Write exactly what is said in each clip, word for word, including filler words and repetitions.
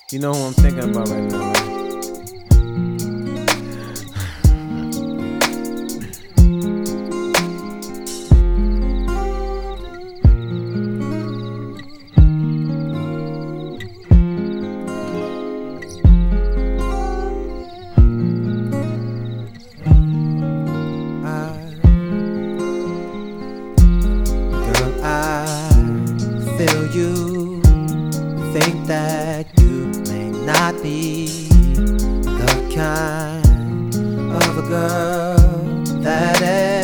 You know who I'm thinking about right now, right? Girl, I feel you think that you may not be the kind of a girl that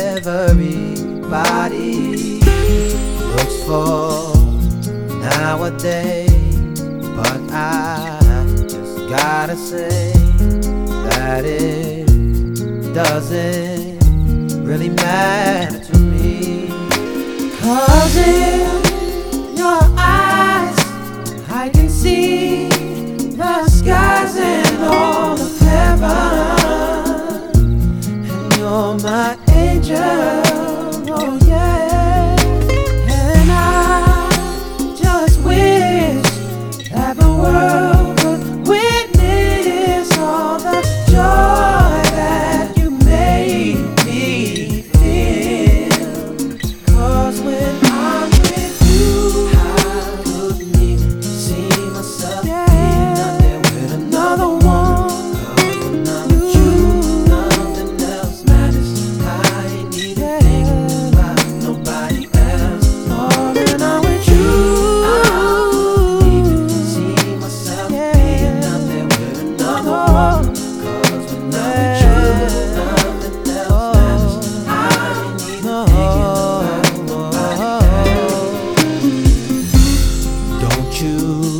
everybody looks for nowadays, but I just gotta say that it doesn't really matter to me. 'Cause in your eyes I can see the skies and all of heaven, and you're my angel, oh yeah. And I just wish that the world could witness all the joy that you made me feel. 'Cause when I'm with you, I couldn't even see myself being out there with another one. 'Cause when I'm with you, nothing else matters. I ain't even thinking about nobody else. Oh, when I'm with you, I couldn't even see myself being out there with another one. 'Cause when I'm with you, nothing else matters. I ain't even thinking about nobody else. Don't you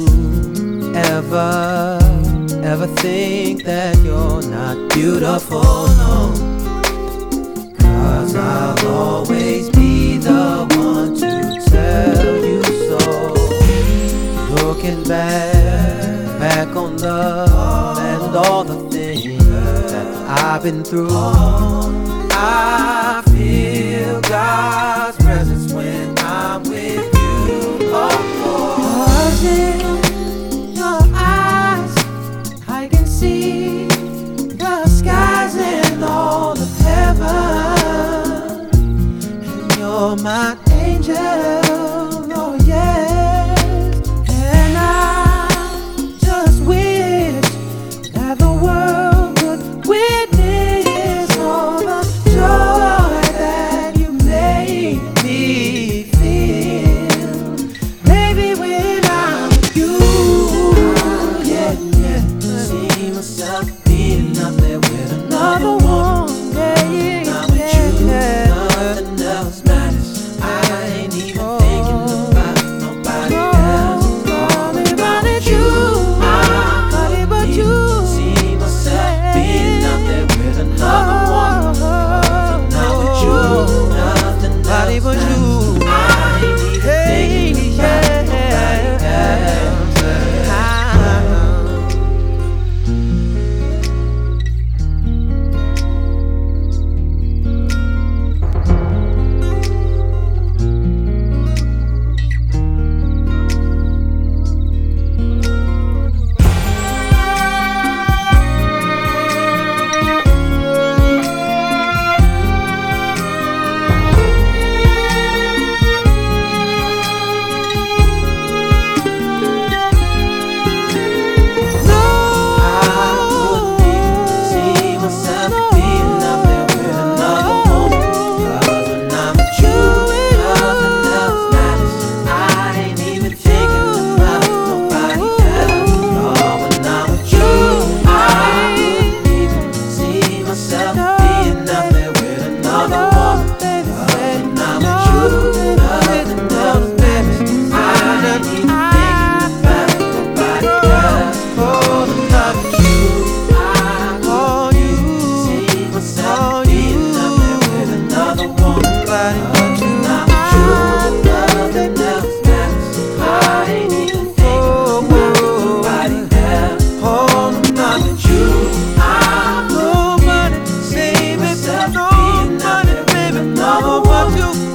ever, ever think that you're not beautiful, no. 'Cause I'll always be the one to tell you so. Looking back, back on love and all the things that I've been through, I feel God's presence when I'm with you. Oh, oh. 'Cause in your eyes I can see the skies and all of heaven, and you're my angel, oh yes. And I just wish that the world could witness all the joy that you made me feel. Baby, when I'm with you, yeah, yeah, see myself being out there with another one. Yeah, yeah, I'm with you, nothing else matters. I ain't even thinking about nobody else. Oh, when I'm with you, I but you see myself being out there with another one. 'Cause when I'm with you, nothing else but you. I ain't even thinking about nobody else. No money, baby, no money, baby, no more you.